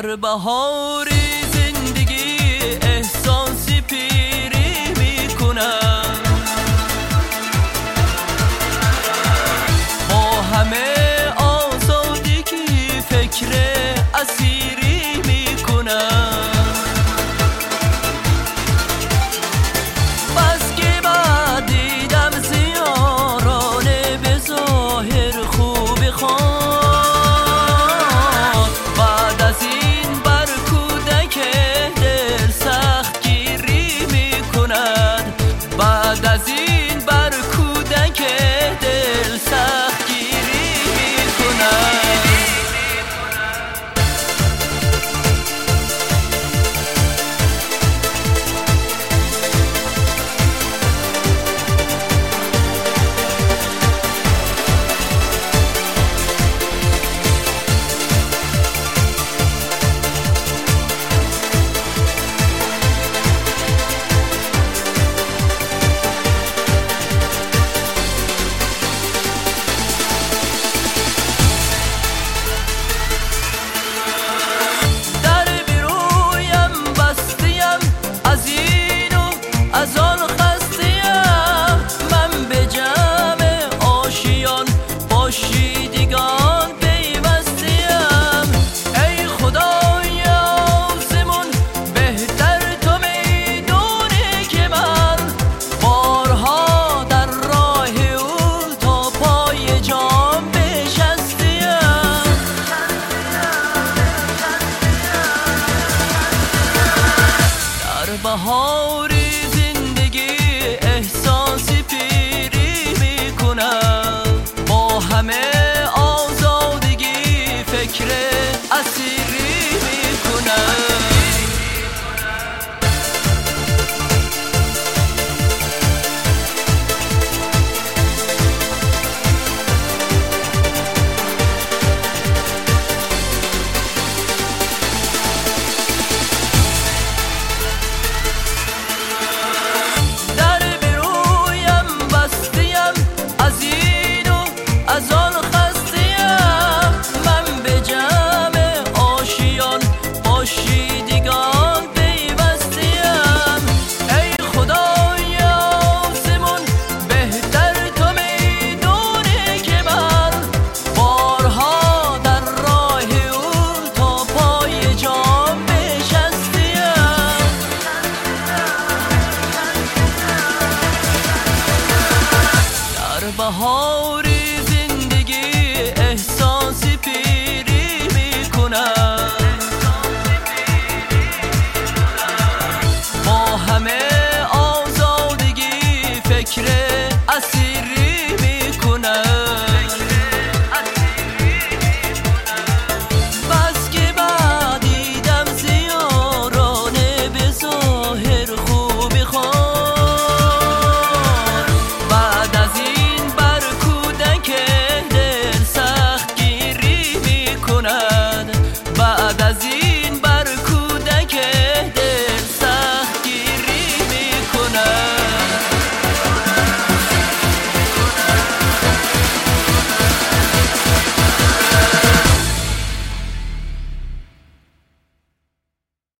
در بهاری زندگی احساسی پیری میکنم، با همه آزادگی فکر اسیری میکنم. بس که بعد دیدم زیارانه به ظاهر خوب خوان، بعد از این بر کودک دل سخت گیری میکند، بعد از این بر کودک دل سخت گیری میکند. از آن خستیم من به جمع آشیان باشیدگان پیوستیم. ای خدای آسمون بهتر تو میدونی که من بارها در راه او تا پای جام بشستیم. در بهاری احساسی پیری میکنم، با همه آزادگی فکر اسیری میکنم. از آن خستیم من به جمع آشیان باشیدگان پیوستیم. ای خدای آسمون بهتر تو میدونی که من بارها در راه او تا پای جام بشستیم. در بهار